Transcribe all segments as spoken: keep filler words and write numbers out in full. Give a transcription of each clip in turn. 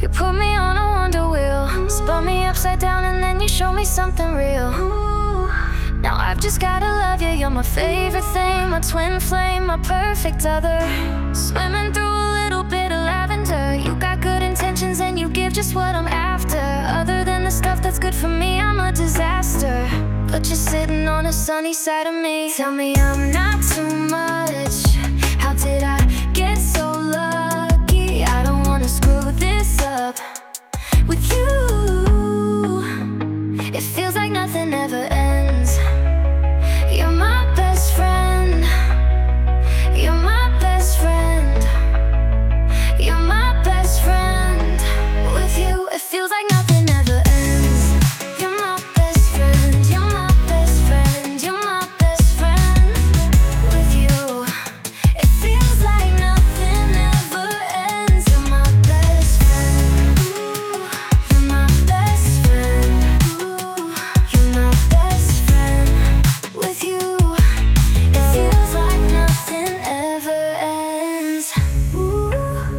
put me on a wonder wheel, spun me upside down, and then you show me something real. Now I've just gotta love you. You're my favorite thing, my twin flame, my perfect other. Swimming through a little bit of lavender. You got good intentions and you give just what I'm after. Other than the stuff that's good for me, I'm a disaster. But you're sitting on the sunny side of me. Tell me I'm not too much. How did I get so lucky? I don't wanna screw this up with you. It feels like nothing ever ends. You're my best friend. You're my best friend. You're my best friend. With you, it feels like nothing ever ends. You're my best friend. You're my best friend. You're my best friend. With you, it feels like nothing ever ends. You're my best friend. Ooh, you're my best friend. Ooh, you're my best friend. With you, it feels like nothing ever ends. Ooh,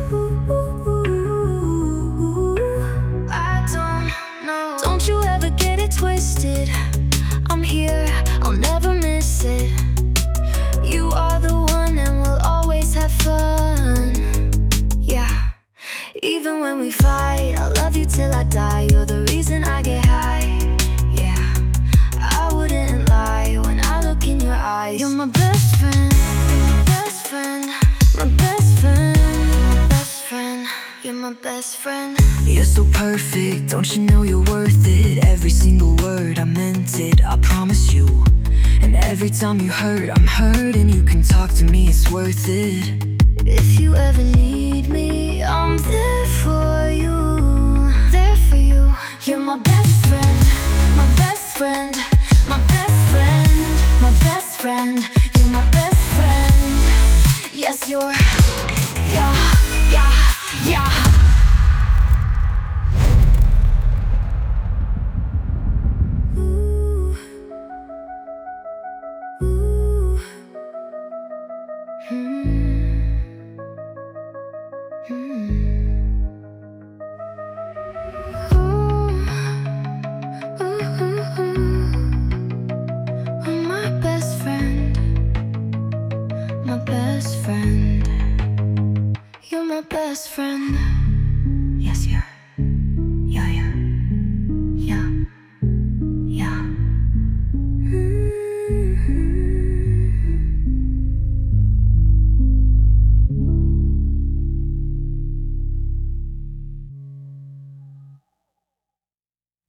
I don't know. Don't you ever get it twisted. I'm here, I'll never miss it. You are the one and we'll always have fun. Yeah. Even when we fight, I'll love you till I die. You're the reason I get high. Yeah, I wouldn't lie when I look in your eyes. You're my best friend, my best friend, my best friend, my best friend. You're my best friend. You're so perfect, don't you know you're worth it? Every single word, I meant it, I promise you. And every time you hurt, I'm hurt, and you can talk to me, it's worth it. If you ever need me, I'm there for you, there for you. You're my best friend, my best friend, my best friend, my best friend. You're my best friend. Yes, you're, yeah, yeah, yeah. Ooh, ooh, hmm, hmm. Ooh, ooh, ooh, ooh. You're my best friend, my best friend. You're my best friend.